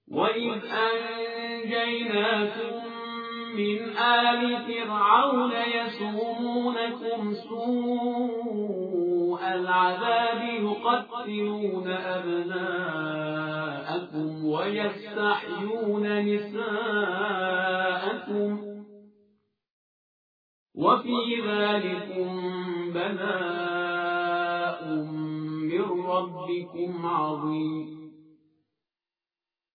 وإذ أنجيناكم من آل فرعون يسومونكم سوء العذاب يقتلون أبناءكم ويستحيون نساءكم وفي ذلكم بلاء من ربكم عظيم